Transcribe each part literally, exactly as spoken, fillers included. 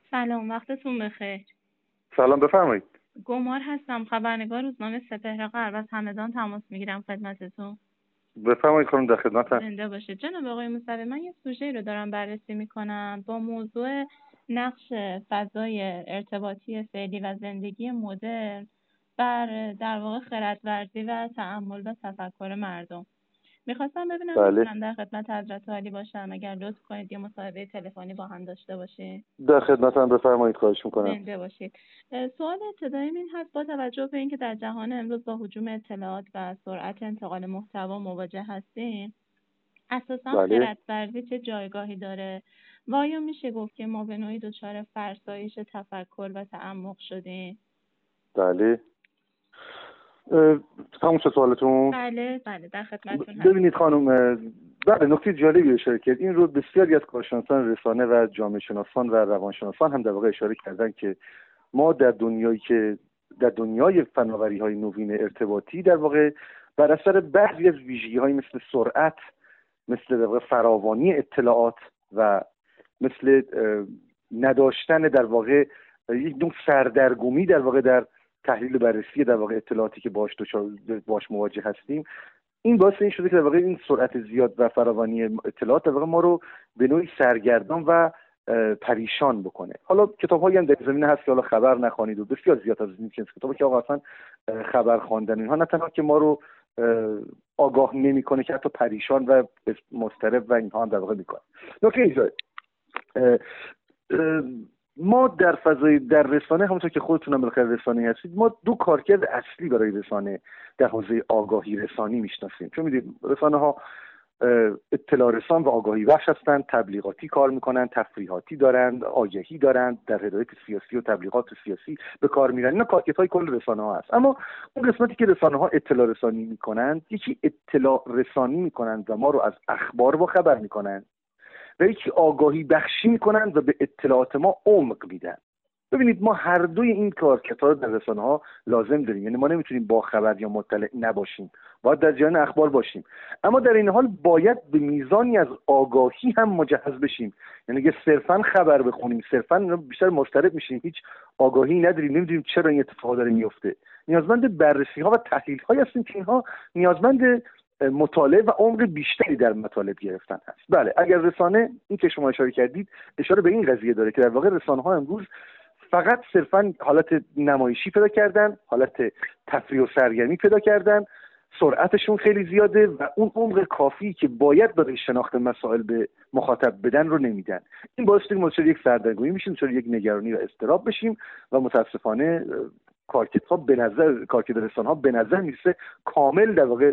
سلام، وقتتون بخیر. سلام، بفرمایید. گمار هستم، خبرنگار روزنامه سپهر غرب از همدان تماس میگیرم خدمتتون. بفرمایید خانم، در خدمتم. زنده باشید. جناب آقای موسوی، من یه سوژه‌ای رو دارم بررسی میکنم با موضوع نقش فضای ارتباطی فعلی و زندگی مدرن بر در واقع خردورزی و تأمل و تفکر مردم. میخواستم ببینم بله. میتونم در خدمت حضرت عالی باشم، اگر لطف کنید یه مصاحبه تلفنی با هم داشته باشیم. در خدمتم، بفرمایید، خواهش میکنم. زنده باشید. سوال ابتداییم این هست: با توجه به اینکه در جهان امروز با هجوم اطلاعات و سرعت انتقال محتوا مواجه هستیم، اساساً بله. خردورزی چه جایگاهی داره و آیا میشه گفت که ما به نوعی دچار فرسایش تفکر و تعمق شدیم؟ بله. تموم شد سوالتون؟ بله بله، در خدمتتون هستم. ببینید خانم، بله، نکته جالبی اشاره کرد. این رو بسیاری از کارشناسان رسانه و جامعه شناسان و روانشناسان هم در واقع اشاره کردن که ما در دنیایی که در دنیای فناوری‌های نوین ارتباطی در واقع بر اثر بعضی از ویژگی‌های مثل سرعت، مثل در واقع فراوانی اطلاعات و مثل نداشتن در واقع یک نوع سردرگمی در واقع در تحلیل و بررسی در واقع اطلاعاتی که باش باش مواجه هستیم، این باعث این شده که در واقع این سرعت زیاد و فراوانی اطلاعات در واقع ما رو به نوعی سرگردان و پریشان بکنه. حالا کتاب‌هایی هم در زمینه هست که حالا خبر نخوانید و بسیار زیاد از این کتابا که آقا اصلا خبر خواندن اینها نه تنها که ما رو آگاه نمی‌کنه که حتی پریشان و مضطرب و اینها هم در واقع می‌کنه. نکته اینجاست، ما در فضای در رسانه، همونطور که خودتون هم بالاخره رسانه‌ای هستید، ما دو کارکرد اصلی برای رسانه در حوزه آگاهی رسانی میشناسیم. چون می‌دونید رسانه‌ها اطلاع رسان و آگاهی بخش هستند، تبلیغاتی کار میکنن، تفریحاتی دارند، آگهی دارند، در هدایت سیاسی و تبلیغات سیاسی به کار میرن. اینا کارکردهای کل رسانه‌ها هست. اما اون قسمتی که رسانه‌ها اطلاع رسانی میکنند، یکی اطلاع رسانی میکنند و ما رو از اخبار با خبر میکنند و یکی آگاهی بخشی میکنند و به اطلاعات ما عمق میدن. ببینید ما هر دوی این کارکردها رو در رسانه‌ها لازم داریم. یعنی ما نمیتونیم با خبر یا مطلع نباشیم، باید در جریان اخبار باشیم، اما در این حال باید به میزانی از آگاهی هم مجهز بشیم. یعنی اگه صرفاً خبر بخونیم، صرفاً بیشتر مضطرب میشیم، هیچ آگاهی نداریم، نمیدونیم چرا این اتفاق داره میفته. نیازمند بررسی‌ها و تحلیل‌هایی هستیم که اینها نیازمند مطالعه و عمق بیشتری در مطالب گرفتن هست. بله، اگر رسانه، این که شما اشاره کردید، اشاره به این قضیه داره که در واقع رسانه‌ها امروز فقط صرفاً حالت نمایشی پیدا کردن، حالت تفریح و سرگرمی پیدا کردن، سرعتشون خیلی زیاده و اون عمق کافی که باید برای شناخت مسائل به مخاطب بدن رو نمیدن. این باعث شده ما دچار یک سردرگمی میشیم، دچار یک نگرانی و اضطراب بشیم و متاسفانه کارکردها به نظر کارکرد رسانه‌ها به نظر میرسه کامل در واقع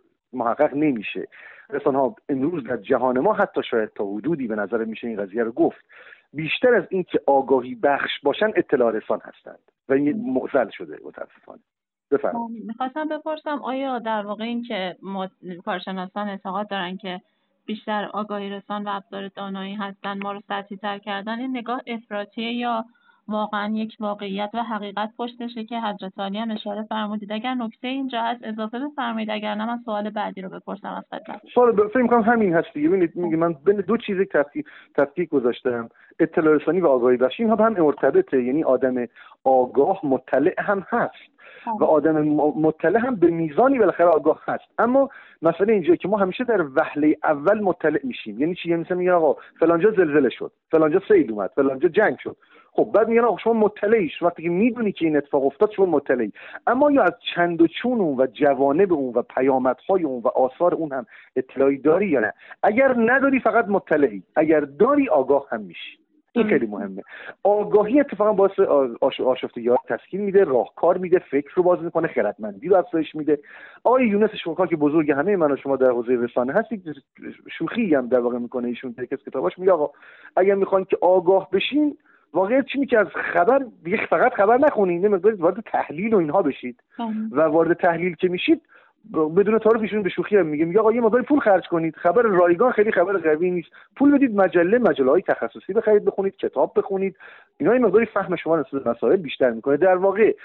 محقق نمیشه. رسانه‌ها امروز در جهان ما حتی شاید تا حدودی به نظر میشه این قضیه رو گفت، بیشتر از این که آگاهی بخش باشن اطلاع رسان هستند و این معضل شده متاسفانه. بفرمایید. میخواستم بپرسم آیا در واقع این که کارشناسان اعتقاد دارن که بیشتر آگاهی رسان و ابزار دانایی هستن ما رو سطحی تر کردن، این نگاه افراطیه یا واقعا یک واقعیت و حقیقت پشتشه که حضرت عالی هم اشاره فرمودید؟ اگر نکته اینجا هست اضافه بفرمایید، اگر نه من سوال بعدی رو بپرسم از خدمت. سوال فکر می‌کنم همین هست دیگه. ببینید میگم من بین دو چیز تفکیک تفکیک گذاشتم، اطلاع رسانی و آگاهی بخشی. اینها هم مرتبطه، یعنی آدم آگاه مطلع هم هست و آدم مطلع هم به میزانی بالاخره آگاه هست. اما مسئله اینجاست که ما همیشه در وهله اول مطلع میشیم. یعنی چی؟ مثلا میگن آقا فلانجا زلزله شد، فلانجا سیل اومد، فلانجا جنگ شد. خب بعد میگن آقا شما مطلعی، وقتی که میدونی که این اتفاق افتاد شما مطلعی. اما یا از چند و چون اون و جوانب اون و پیامدهای اون و آثار اون هم اطلاعی داری یا نه؟ اگر نداری فقط مطلعی، اگر داری آگاه هم میشی. این خیلی مهمه. آگاهی اتفاقا باعث آشفتگی ها تسکین میده، راهکار میده، فکر رو باز میکنه، خردمندی رو افزایش میده. آقای یونس شوکا که بزرگ همه من و شما در حوزه رسانه هستید، شوخی هم در واقع میکنه ایشون در یک از کتاباش، میگه آقا اگر میخواین که آگاه بشین، واقعیت چی که از خبر دیگه فقط خبر نخونید، نمیذارید وارد تحلیل و اینها بشید و وارد تحلیل که میشید بدون تعارف ایشون به شوخی هم میگه میگه آقا یه مقدار پول خرج کنید، خبر رایگان خیلی خبر قوی نیست، پول بدید مجله مجله‌های تخصصی بخرید، بخونید، کتاب بخونید، اینا این مقداری فهم شما نسبت به مسائل بیشتر میکنه. در واقع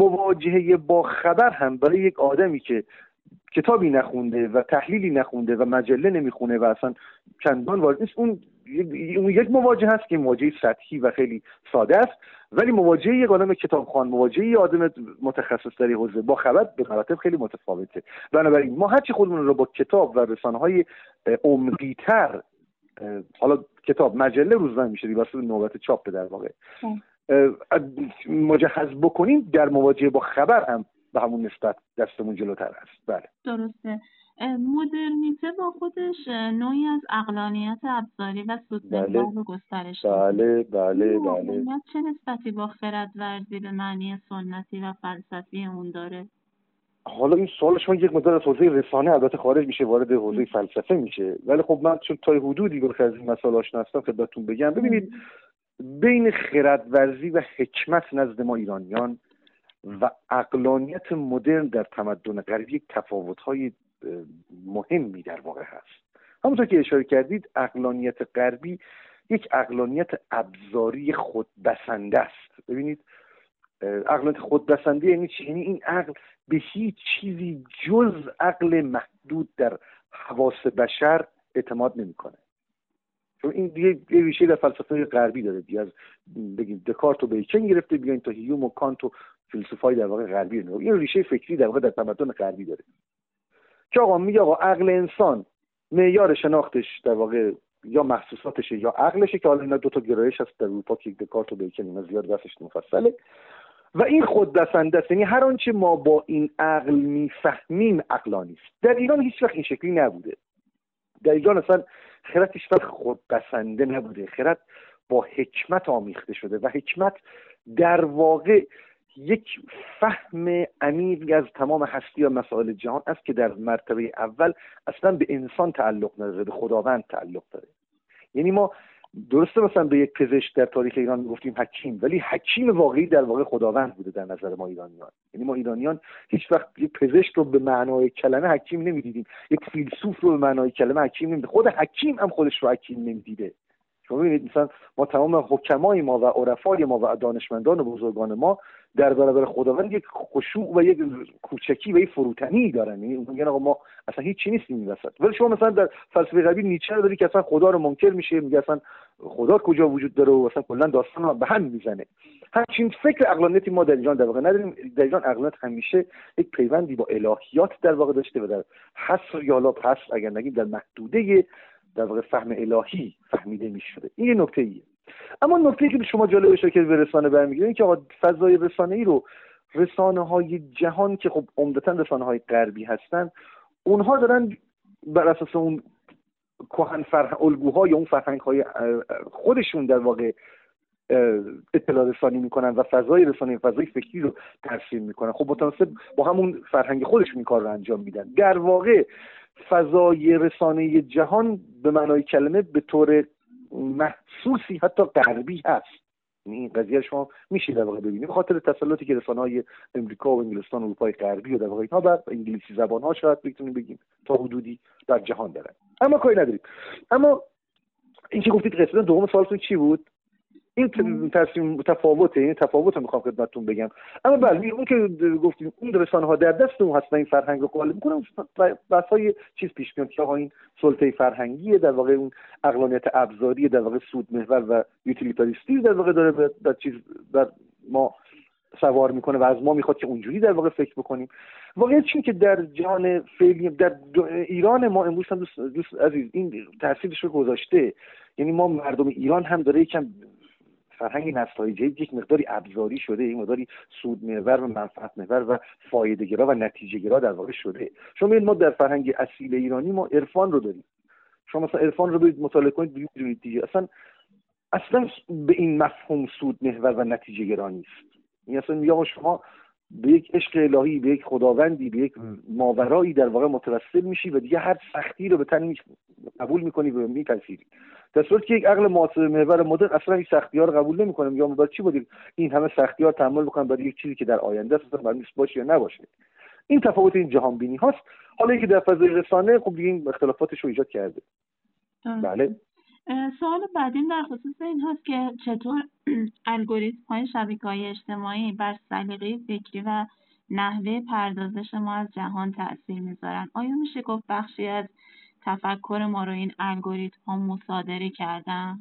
مواجهه با خبر هم برای یک آدمی که کتابی نخونده و تحلیلی نخونده و مجله نمیخونه و اصلا چندان وارد نیست، اون اون یک مواجهه هست که مواجهه سطحی و خیلی ساده است، ولی مواجهه یک آدم کتابخوان، مواجهه یک آدم متخصص در حوزه با خبر به مراتب خیلی متفاوته. بنابراین ما هرچی خودمون رو با کتاب و رسانه‌های عمقی‌تر، حالا کتاب، مجله، روزنامه میشه واسه نوبت چاپ در واقع مجهز بکنیم، در مواجهه با خبر هم به همون نسبت دستمون جلوتر است. بله درسته. مدرنیته با خودش نوعی از عقلانیت ابزاری و سودمحور رو گسترش بله بله بله. چه نسبتی با خردورزی به معنی سنتی و فلسفی اون داره؟ حالا این سوال شما یک مقدار از حوزه رسانه البته خارج میشه، وارد حوزه فلسفه میشه، ولی خب من چون تا حدودی با از این مسائل آشنا هستم خدمتتون بگم. ببینید بین خردورزی و حکمت نزد ما ایرانیان و عقلانیت مدرن در تمدن غربی یک تفاوت‌های مهمی در واقع هست. همونطور که اشاره کردید عقلانیت غربی یک عقلانیت ابزاری خودبسنده است. ببینید عقلانیت خودبسنده یعنی چی؟ یعنی این عقل به هیچ چیزی جز عقل محدود در حواس بشر اعتماد نمی‌کنه. چون این دیگه یه ریشه در فلسفه غربی داره، دیگه از بگیم دکارت و بیکن گرفته بیاین تا هیوم و کانت و فیلسوفای در واقع غربی رو، این ریشه فکری در واقع در تمدن غربی داره که آقا میگه آقا عقل انسان معیار شناختش در واقع یا محسوساتشه یا عقلشه، که حالا اینا دو تا گرایش هست در اروپا که دکارت و بیکن اینا زیاد بحثش مفصله و این خودبسنده است، یعنی هر آنچه ما با این عقل میفهمیم عقلانی است. در ایران هیچ وقت این شکلی نبوده. در ایران اصلا خرد هیچ وقت خودبسنده نبوده، خرد با حکمت آمیخته شده و حکمت در واقع یک فهم عمیقی از تمام هستی و مسائل جهان است که در مرتبه اول اصلا به انسان تعلق نداره، به خداوند تعلق داره. یعنی ما درسته مثلا به یک پزشک در تاریخ ایران گفتیم حکیم، ولی حکیم واقعی در واقع خداوند بوده در نظر ما ایرانیان. یعنی ما ایرانیان هیچ وقت یک پزشک رو به معنای کلمه حکیم نمیدیدیم، یک فیلسوف رو به معنای کلمه حکیم نمیدیدیم، خود حکیم هم خودش رو حکیم نمیدیده. شما ببینید مثلا ما تمام حکمای ما و عرفای ما و دانشمندان و بزرگان ما در برابر خداوند یک خشوع و یک کوچکی و یک فروتنی دارن، یعنی میگن آقا ما اصلا هیچ چیزی نیستیم این وسط. ولی شما مثلا در فلسفه غربی نیچه رو داری که اصلا خدا رو منکر میشه، میگه اصلا خدا کجا وجود داره و اصلا کلا داستان رو به هم میزنه. همچین فکر عقلانیتی ما در ایران در واقع نداریم. در ایران عقلانیت همیشه یک پیوندی با الهیات در واقع داشته و در حصر یا لا حصر اگر نگیم در محدوده در واقع فهم الهی فهمیده میشده. این یه نکته‌ایه. اما نکته‌ای که به شما جالب باشه که به رسانه برمیگرده این که آقا فضای رسانه‌ای رو رسانه‌های جهان که خب عمدتاً رسانه‌های غربی هستن، اونها دارن بر اساس اون کهن فرهنگ الگوهای اون فرهنگ‌های خودشون در واقع اطلاع رسانی میکنن و فضای رسانه فضای فکری رو ترسیم میکنن. خب متناسب با همون فرهنگ خودشون این کار رو انجام میدن. در واقع فضای رسانه جهان به معنای کلمه به طور محسوسی حتی غربی هست. این قضیه شما میشه در واقع ببینید به خاطر تسلطی که رسانه‌های امریکا و انگلستان و اروپای غربی و در واقع اینها بر انگلیسی زبان‌ها شاید بتونیم بگیم تا حدودی در جهان دارن. اما کاری نداریم. اما این که گفتید قسمت دوم سوالتون چی بود؟ این تصمیم تفاوته، این تفاوت رو میخوام خدمتتون بگم. اما بله اون که گفتیم اون رسانه‌ها در دست اون هستن این فرهنگ رو غالب می‌کنن، بحث‌های چیز پیش میاد که آقا این سلطه فرهنگیه، در واقع اون عقلانیت ابزاری در واقع سود محور و یوتیلیتاریستی در واقع داره در چیز در ما سوار میکنه و از ما میخواد که اونجوری در واقع فکر بکنیم. واقعیت چیه که در جهان فعلی در ایران ما امروز هم دوست, دوست عزیز این تاثیرش رو گذاشته. یعنی ما مردم ایران هم داره یکم فرهنگ نسل‌های جدید یک مقداری ابزاری شده، یک مقداری سود محور و منفعت محور و فایده گرا و نتیجه گرا در واقع شده. شما ببینید ما در فرهنگ اصیل ایرانی ما عرفان رو داریم. شما مثلا عرفان رو برید مطالعه کنید ببینید دیگه اصلا اصلا به این مفهوم سود محور و نتیجه گرا نیست. این اصلا میگه شما به یک عشق الهی، به یک خداوندی، به یک ماورایی در واقع متوسل میشی و دیگه هر سختی رو به تن قبول میکنی و میپذیری. در صورتی که یک عقل معاصر محور مدرن اصلا این سختی‌ها رو قبول نمی‌کنه، میگم برای چی باید این همه سختی‌ها رو تحمل بکنم برای یک چیزی که در آینده اصلا قرار نیست باشه یا نباشه. این تفاوت این جهان بینی هاست. حالا اینکه در فضای رسانه خب دیگه این اختلافاتش رو ایجاد کرده. بله. سوال بعدیم در خصوص این هست که چطور الگوریتم‌های شبکه‌های اجتماعی بر سلیقه فکری و نحوه پردازش ما از جهان تأثیر می‌ذارن؟ آیا میشه گفت بخشی از تفکر ما رو این الگوریتم ها مصادره کردن؟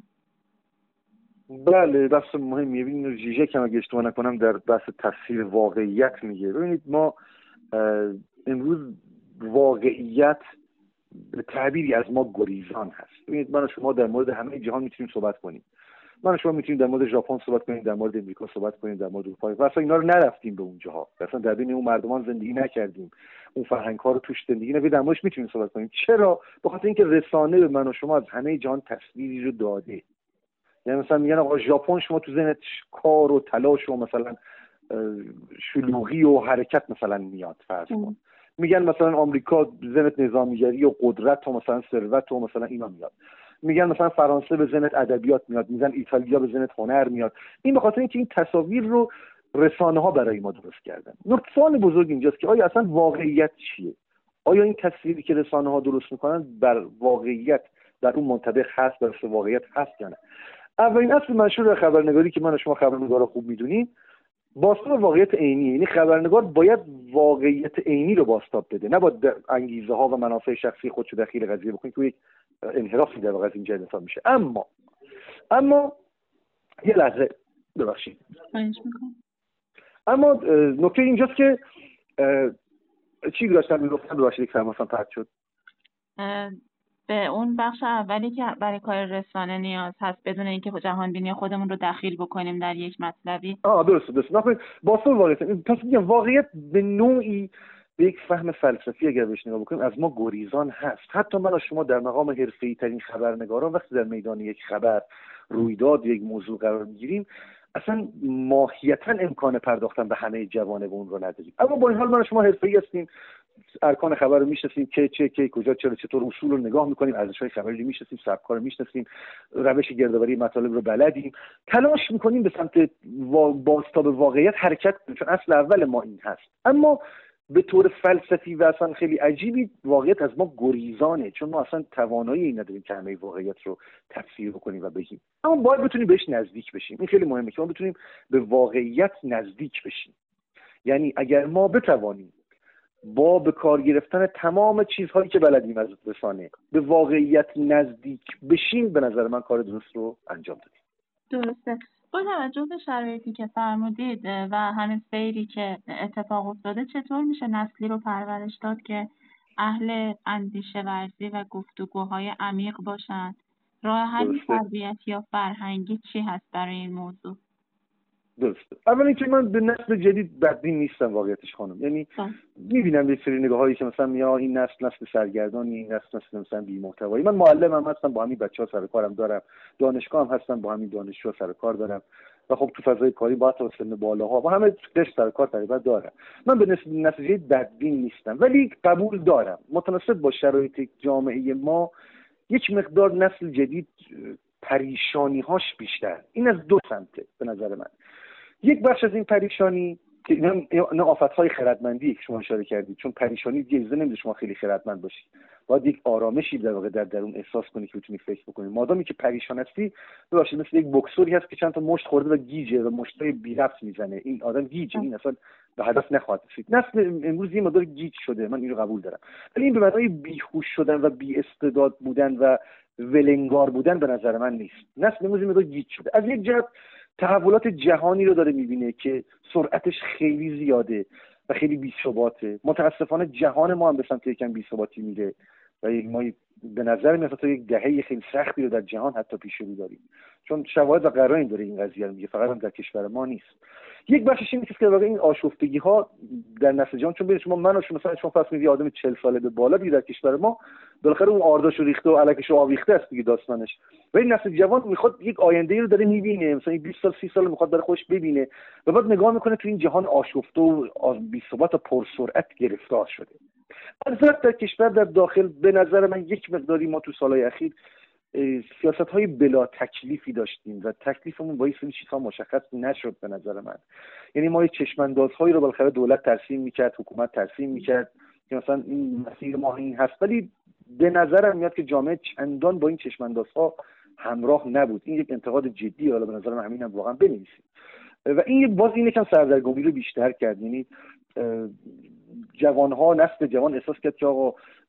بله، بحث مهمیه. ببینید ژیژک هم اگه اشتباه نکنم در بحث تفسیر واقعیت میگه. ببینید ما امروز واقعیت به تعبیری از ما گریزان هست. ببینید من و شما در مورد همه جهان میتونیم صحبت کنیم. من و شما میتونیم در مورد ژاپن صحبت کنیم، در مورد امریکا صحبت کنیم، در مورد اروپا. و اصلا اینا رو نرفتیم به اونجاها. اصلا در بین اون مردمان زندگی نکردیم. اون فرهنگ‌ها رو توش زندگی نکردیم. در موردش میتونیم صحبت کنیم. چرا؟ به خاطر اینکه رسانه به من و شما از همه جهان تصویری رو داده. یعنی مثلا میگن آقا ژاپن، شما تو ذهنت کار و تلاش و مثلا شلوغی و حرکت مثلا میاد، فرض کن. میگن مثلا آمریکا ذهنت نظامیگری و قدرت و مثلا ثروت و مثلا اینا میاد. میگن مثلا فرانسه به ذهنت ادبیات میاد، میگن ایتالیا به ذهنت هنر میاد. این به خاطر اینکه این تصاویر رو رسانه ها برای ما درست کردن. نکته سوال بزرگ اینجاست که آیا اصلا واقعیت چیه؟ آیا این تصویری که رسانه ها درست میکنن بر واقعیت در اون منطبق هست، بر واقعیت هست یا نه؟ اولین اصل منشور خبرنگاری که من و شما خبرنگارا خوب میدونیم، بازتاب واقعیت عینی. یعنی خبرنگار باید واقعیت عینی رو بازتاب بده، نه با انگیزه ها و منافع شخصی خودش رو دخیل قضیه بکنه که یک انحرافی در واقع از این جهت حساب میشه. اما اما یه لحظه ببخشید. اما نکته اینجاست که چی داشتم میگفتم، ببخشید یک فرماسم پرت شد. به اون بخش اولی که برای کار رسانه نیاز هست بدون اینکه جهان بینی خودمون رو دخیل بکنیم در یک مطلبی. آه درست درست. نخواهید باسه واقعیت. پس میگم واقعیت به نوعی به یک فهم فلسفی اگر بهش نگاه بکنیم از ما گریزان هست. حتی من و شما در مقام حرفه‌ای ترین خبرنگاران وقتی در میدان یک خبر، رویداد، یک موضوع قرار میگیریم، اصلا ماهیتا امکان پرداختن به همه جوانب اون رو نداریم. اما با این حال من و شما حرفه‌ای هستیم، ارکان خبر رو میشناسیم، که چه کی کجا چرا چطور، اصول رو نگاه میکنیم، ارزش‌های خبری رو میشناسیم، سبک‌ها رو میشناسیم، روش گردآوری مطالب رو بلدیم، تلاش میکنیم به سمت بازتاب واقعیت حرکت کنیم، چون اصل اول ما این هست. اما به طور فلسفی و اصلا خیلی عجیبی واقعیت از ما گریزانه، چون ما اصلا توانایی این نداریم که همه واقعیت رو تفسیر بکنیم و بگیم. اما باید بتونیم بهش نزدیک بشیم. این خیلی مهمه که ما بتونیم به واقعیت نزدیک بشیم. یعنی اگر ما بتوانیم با به کار گرفتن تمام چیزهایی که بلدیم از رسانه به واقعیت نزدیک بشیم، به نظر من کار درست رو انجام دادیم. درسته. با توجه به شرایطی که فرمودید و همین سیری که اتفاق افتاده، چطور میشه نسلی رو پرورش داد که اهل اندیشه ورزی و گفتگوهای عمیق باشند؟ راه حل تربیتی یا فرهنگی چی هست برای این موضوع؟ درسته. اولا که من به نسل جدید بدبین نیستم واقعیتش خانم. یعنی میبینم یه سری نگاهایی که مثلا یا این نسل نسل سرگردانی، این نسل نسل مثلا بی محتوایی. من معلمم هستم، با همین بچه‌ها سر کارم دارم، دانشگاه هم هستم، با همین دانشجوها سر کار دارم و خب تو فضای کاری با تا سن بالاها با همه دش سر کار تقریبا دارم. من به نسل نسل جدید بدبین نیستم، ولی قبول دارم متناسب با شرایط جامعه ما یک مقدار نسل جدید پریشانی‌هاش بیشتر. این از دو سمته به نظر من. یک بخش از این پریشانی که اینا آفت‌های خردمندی که شما اشاره کردید، چون پریشانی اجازه نمیده شما خیلی خردمند باشید، باید یک آرامشی در واقع در درون احساس کنی که بتونی فکر بکنی. مادامی که پریشان هستی، ببخشید مثل یک بوکسوری هست که چند تا مشت خورده و گیجه و مشتای بی رفت میزنه، این آدم گیجه، این اصلا به هدف نخواهد رسید. نسل امروز یه مقدار گیج شده، من اینو قبول دارم، ولی این به معنای بیهوش شدن و بی استعداد بودن و ولنگار بودن به نظر من نیست. نسل امروز یه مقدار گیج شده. از یک جهت تحولات جهانی رو داره میبینه که سرعتش خیلی زیاده و خیلی بی‌ثباته. متاسفانه جهان ما هم به سمت یکم بی‌ثباتی میره و ما به نظر میاد تا یک دهه خیلی سختی رو در جهان حتی پیش رو داریم، چون شواهد و قرائن داره این قضیه رو میگه، فقط هم در کشور ما نیست. یک بخشش اینه که واقعا این آشفتگی ها در نسل جهان، چون ببینید شما من و شما مثلا شما فرض کنید آدم چهل ساله به بالا دیگه در کشور ما بالاخره اون آرداشو ریخته و الکشو آویخته است دیگه داستانش. و این نسل جوان میخواد یک آینده‌ای رو داره میبینه، مثلا بیست سال سی سال میخواد برای خودش ببینه و بعد نگاه میکنه تو این جهان آشفته و بی‌ثبات و پرسرعت گرفتار شده. البته در کشور در داخل به نظر من یک مقداری ما تو سالهای اخیر سیاست‌های بلا تکلیفی داشتیم و تکلیفمون با این سری چیزها مشخص نشد به نظر من. یعنی ما چشم‌اندازهایی رو بالاخره دولت ترسیم میکرد، حکومت ترسیم میکرد که مثلا این مسیر ما این هست، ولی به نظرم میاد که جامعه چندان با این چشم‌اندازها همراه نبود. این یک انتقاد جدی، حالا به نظر من همینم واقعا بنویسیم و این یک باز این یکم سردرگمی رو بیشتر کرد. یعنی جوان‌ها، نسل جوان احساس کرد که آقا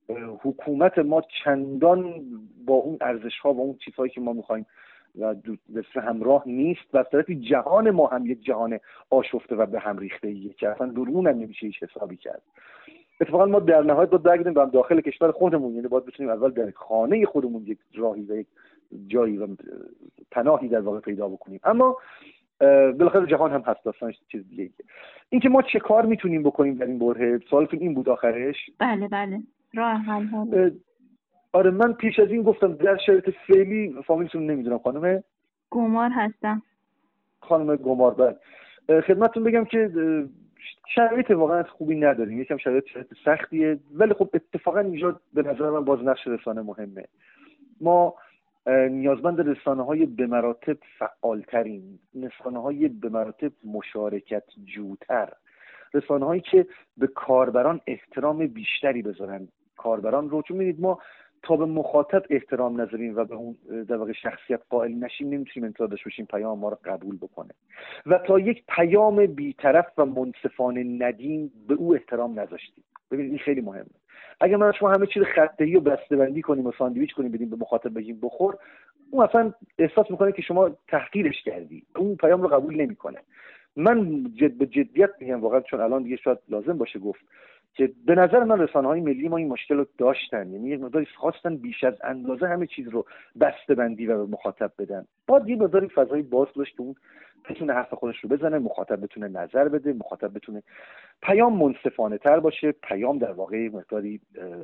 حکومت ما چندان با اون ارزش‌ها و اون چیزهایی که ما می‌خوایم و دست همراه نیست و از طرفی جهان ما هم یک جهان آشفته و به هم ریخته‌ایه که اصلا درون هم نمیشه هیچ حسابی کرد. اتفاقا ما در نهایت باید برگردیم به داخل کشور خودمون، یعنی باید بتونیم اول در خانه خودمون یک راهی و یک جایی و پناهی در واقع پیدا بکنیم. اما بالاخره جهان هم هست، داستانش چیز دیگه. این که ما چه کار میتونیم بکنیم در این بره، سوالتون این بود آخرش؟ بله بله، راه حل ها. آره، من پیش از این گفتم در شرایط فعلی، فامیلتون نمیدونم، خانم گمار هستم. خانم گمار. بعد خدمتتون بگم که شرایط واقعا خوبی نداریم، یکم شرایط شرایط سختیه، ولی خب اتفاقا اینجا به نظر من باز نقش رسانه مهمه. ما نیازمند رسانه‌های به مراتب فعالترین، رسانه‌های به مراتب مشارکت جوتر، رسانه‌هایی که به کاربران احترام بیشتری بذارن کاربران رو. چون می‌بینید ما تا به مخاطب احترام نذاریم و به اون در واقع شخصیت قائل نشیم، نمیتونیم انتظار داشته باشیم پیام ما رو قبول بکنه. و تا یک پیام بی‌طرف و منصفانه ندیم، به او احترام نذاشتیم. ببینید این خیلی مهمه. اگه ما شما همه چیز خطه‌ای و بسته‌بندی کنیم و ساندویچ کنیم بدیم به مخاطب بگیم بخور، اون اصلا احساس میکنه که شما تحقیرش کردی، اون پیام رو قبول نمیکنه. من جد به جدیت میگم واقعا، چون الان دیگه شاید لازم باشه گفت که به نظر من رسانه‌های ملی ما این مشکل رو داشتن، یعنی یک مقداری خواستن بیش از اندازه همه چیز رو بسته‌بندی و به مخاطب بدن. باید یه مقداری فضای باز داشت که اون بتونه حرف خودش رو بزنه، مخاطب بتونه نظر بده، مخاطب بتونه پیام منصفانه تر باشه، پیام در واقع مقداری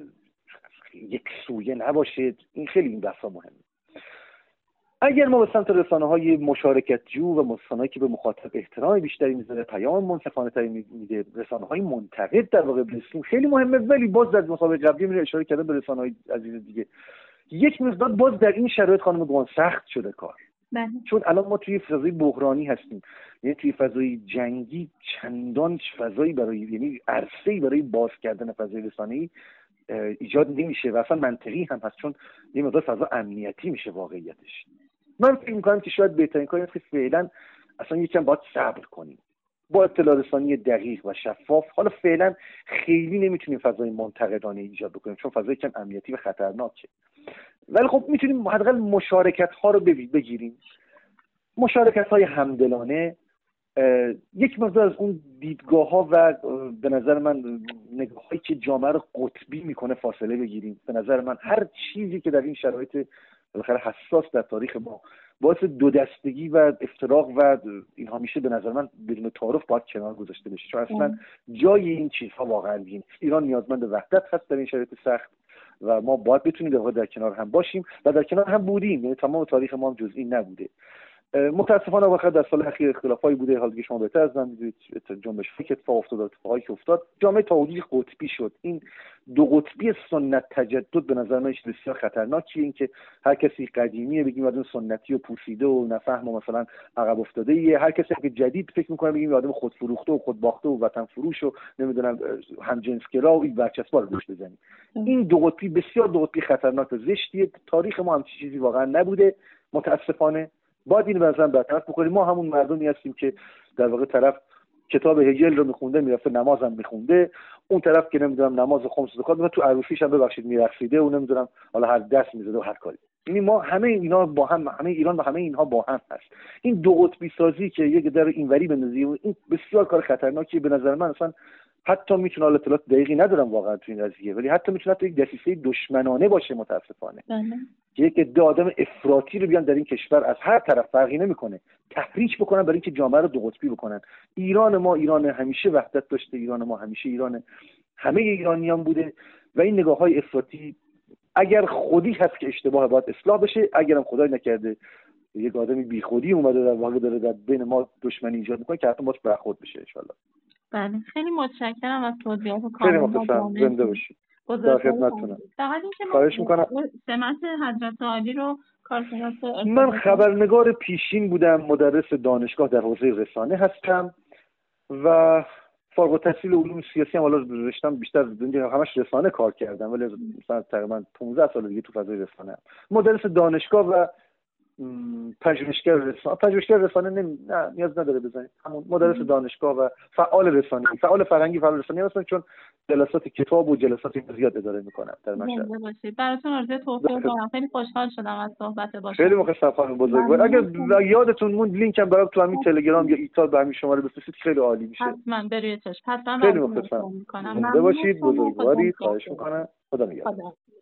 یک سویه نباشه. این خیلی این بحثا مهمه. اگر ما به سمت رسانه‌های مشارکت جو و رسانه‌ای که به مخاطب احترام بیشتری میذاره، پیام منصفانه تری میده، رسانه‌های منتقد در واقع برسیم، خیلی مهمه. ولی باز در مسابقه قبلی میره اشاره کردم به رسانه‌های عزیز دیگه، یک مقدار باز در این شرایط خانم گوان سخت شده کار. بله. چون الان ما توی فضای بحرانی هستیم، یعنی توی فضای جنگی چندان فضایی برای، یعنی عرصه‌ای برای باز کردن فضای رسانه‌ای ایجاد نمیشه و اصلا منطقی هم هست، چون یه مقدار فضا امنیتی میشه واقعیتش. من فکر می‌کنم که شاید بهترین کاری است که فعلا اصلا یکم باید صبر کنیم با اطلاع رسانی دقیق و شفاف. حالا فعلا خیلی نمیتونیم فضای منتقدانه ایجاد بکنیم چون فضای کم امنیتی و خطرناکه، ولی خب میتونیم حداقل مشارکت‌ها رو بگیریم، مشارکت‌های همدلانه، یک مقدار از اون دیدگاه‌ها و به نظر من نگاه‌هایی که جامعه رو قطبی میکنه فاصله بگیریم. به نظر من هر چیزی که در این شرایط بالاخره حساس در تاریخ ما باعث دو دستگی و افتراق و اینها میشه، به نظر من بدون تعارف باید کنار گذاشته بشه، چون اصلا جای این چیزها واقعا نیست. ایران نیازمند وحدت هست در این شرایط سخت و ما باید بتونیم در واقع در کنار هم باشیم و در کنار هم بودیم، یعنی تمام تاریخ ما هم جز این نبوده. متاسفانه واقعا در سال اخیر اختلافایی بوده، حالا دیگه شما بهتر از من میدونید جنبش فکر اتفاق افتاد، اتفاقایی که افتاد، جامعه تا حدودی قطبی شد. این دو قطبی سنت تجدد به نظر من بسیار خطرناکیه. این که هر کسی قدیمیه بگیم آدم سنتی و پوسیده و نفهم و مثلا عقب افتاده ایه، هر کسی که جدید فکر میکنه بگیم آدم خودفروخته و خودباخته و وطن فروش و نمیدونم همجنسگرا و این برچسبا رو روش بزنیم. این دو قطبی بسیار دو قطبی خطرناک و زشتیه. تاریخ ما هم چیزی واقعا نبوده متاسفانه. باید این بازم برطرف بکنیم. ما همون مردمی هستیم که در واقع طرف کتاب هگل رو میخونده میرفته نمازم میخونده، اون طرف که نمیدونم نماز خمس زکات میخونه، تو عروسیش هم ببخشید میرقصیده و نمیدونم حالا هر دست میزده و هر کاری. یعنی ما همه اینا با هم، همه ایران و همه اینها با هم هست. این دو قطبی سازی که یک در اینوری بندازی، این بسیار کار خطرناکیه. به نظر من اصلا حتی میتونه، حالا اطلاعات دقیقی ندارم واقعا تو این قضیه، ولی حتی میتونه تو یک دسیسه دشمنانه باشه متاسفانه. که یک عده آدم افراطی رو بیان در این کشور از هر طرف فرقی نمیکنه تحریک بکنن برای اینکه جامعه رو دو قطبی بکنن. ایران ما ایران همیشه وحدت داشته، ایران ما همیشه ایران همه ایرانیان بوده و این نگاه‌های افراطی اگر خودی هست که اشتباه باید اصلاح بشه، اگرم خدای نکرده یک آدمی بیخودی اومده در واقع داره در بین ما دشمنی ایجاد میکنه که حتما باش برخورد بشه ان شاءالله. بله خیلی متشکرم از توضیحات کامل. خیلی مخلصم، زنده باشید. در خدمتتونم. فقط اینکه خواهش میکنم سمت حضرت عالی رو کارشناس، من خبرنگار پیشین بودم، مدرس دانشگاه در حوزه رسانه هستم و فارغ التحصیل علوم سیاسی هم. حالا رشتم بیشتر همش رسانه کار کردم، ولی مثلا تقریبا پانزده سال دیگه تو فضای رسانه هم. مدرس دانشگاه و پژوهشگر رسانه پژوهشگر رسانه نمی... نه نیاز نداره بزنید، همون مدرس دانشگاه و فعال رسانه، فعال فرهنگی، فعال رسانه هستن، چون جلسات کتاب و جلسات زیاد اداره میکنن در مشهد. باشید. براتون آرزوی توفیق دارم. خیلی خوشحال شدم از صحبت با شما. خیلی مخلصم خانم بزرگوار. اگر یادتون موند لینکم برام تو همین تلگرام یا ایتال به همین شماره بفرستید خیلی عالی میشه. حتما بروی چشم. حتما خیلی مخلصم. میکنم. زنده باشید بزرگواری. خواهش میکنم. خدا نگهدار.